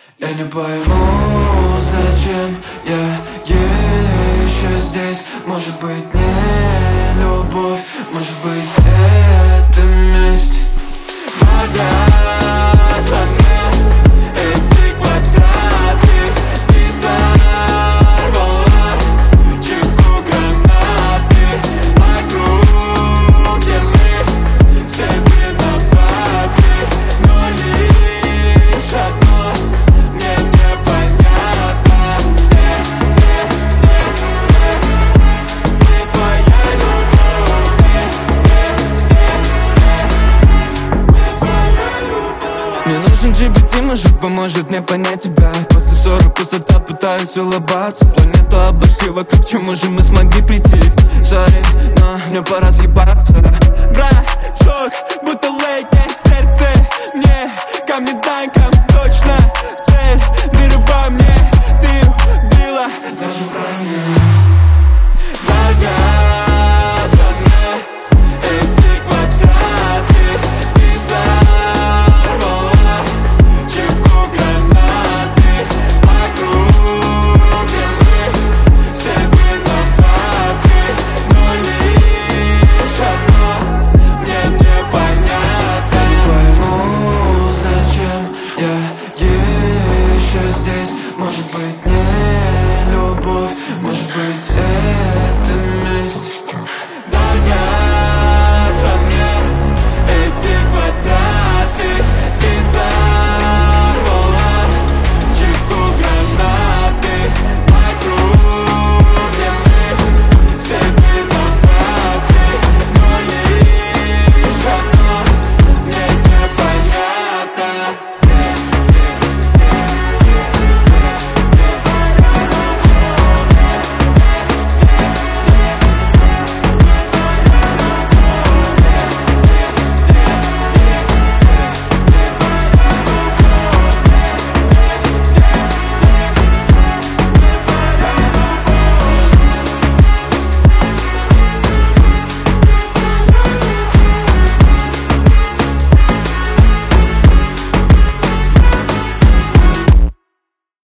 Я не пойму, зачем я еще здесь. Может быть, не любовь, может быть, это месть. Вода во мне, эти квадраты. Ты взорвала чеку гранаты. Вокруг, где мы все виноваты, но лишь одно мне непонятно. Где твоя любовь? Где твоя любовь? Мне нужен GPT, может, поможет мне понять тебя. После 40 пустота, пытаюсь улыбаться. Планету обошли вокруг, к чему же мы смогли прийти? Сори, но мне пора съебаться. Бросок, будто лейкое сердце. Мне камни дай,